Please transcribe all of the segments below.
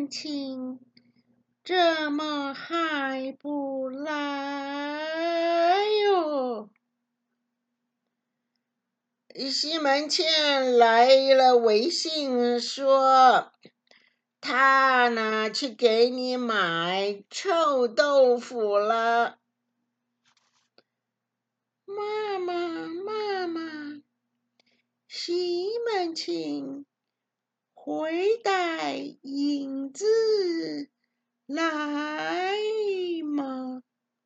庆，怎么还不来哟？西门庆来了微信说，他呢去给你买臭豆腐了。妈妈，西门庆会带银子来吗？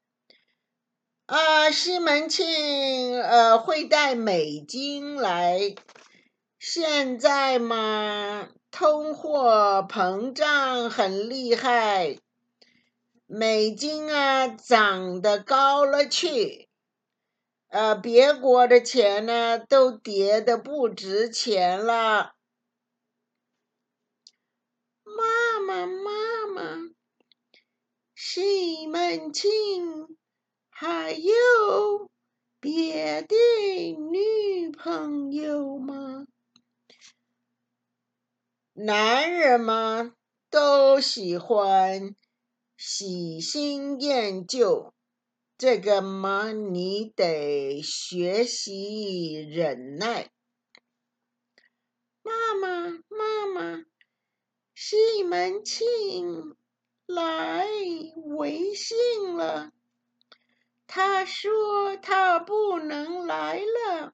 西门庆会带美金来。现在嘛，通货膨胀很厉害，美金涨得高了去，别国的钱呢都跌得不值钱了。妈妈，西门庆还有别的女朋友吗？男人嘛，都喜欢喜新厌旧，这个嘛，你得学习忍耐。妈妈，西门庆来微信了，他说他不能来了。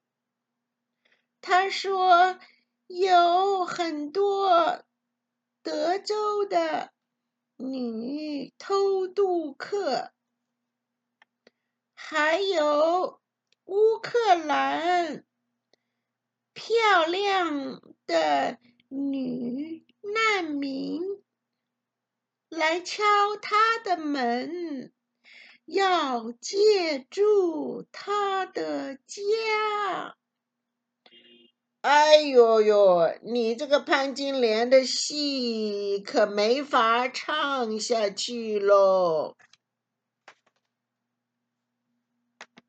他说有很多德州的女偷渡客，还有乌克兰漂亮的女难民来敲他的门，要借住他的家。哎呦呦，你这个潘金莲的戏可没法唱下去喽。